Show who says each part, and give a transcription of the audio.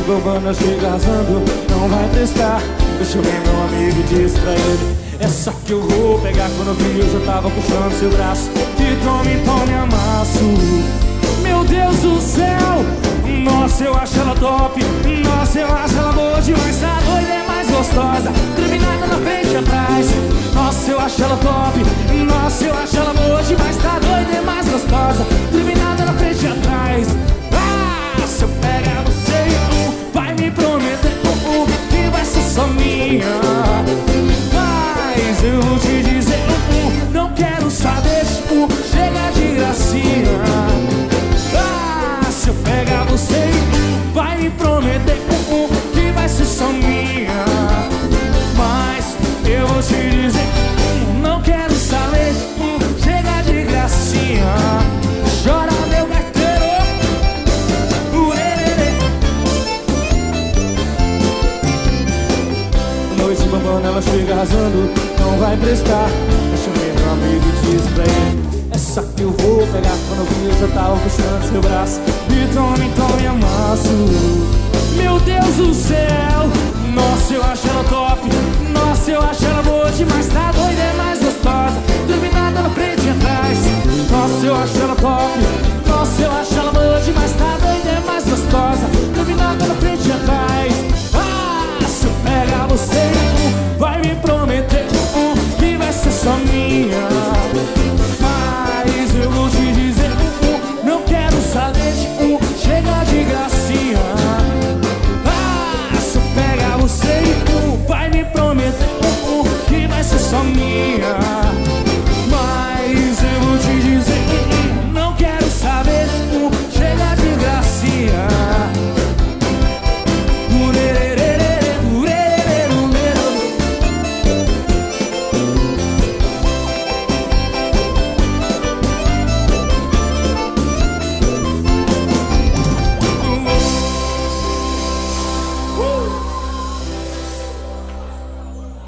Speaker 1: bobana chega arrasando, não vai prestar. Deixa eu ver meu amigo e diz pra ele: essa que eu vou pegar. Quando eu vi eu já tava puxando seu braço. E tome, amasso. Meu Deus do céu, nossa, eu acho ela top. Nossa, eu acho ela boa demais. Tá doida, é mais gostosa, terminada na frente e atrás. Nossa, eu acho ela top. Nossa, eu acho ela boa demais. Tá doida, é mais gostosa, terminada na frente e atrás. Ah, se eu pegar você, vai me prometer que vai ser só minha. Mas eu vou te dizer, não quero saber, chega de gracinha. Ah, se eu pegar você, vai me prometer que vai ser só minha. Mas eu vou te dizer, não quero saber, chega de gracinha. Chora meu gaiteiro, noite bambana, ela chega arrasando, não vai prestar. Eu chamei meu amigo e disse pra ele: essa que eu vou pegar. Quando eu vi eu já tava puxando seu braço. E tome, amasso. Meu Deus do céu, nossa, eu acho ela top. Nossa, eu acho ela boa demais. Tá doida, é mais gostosa,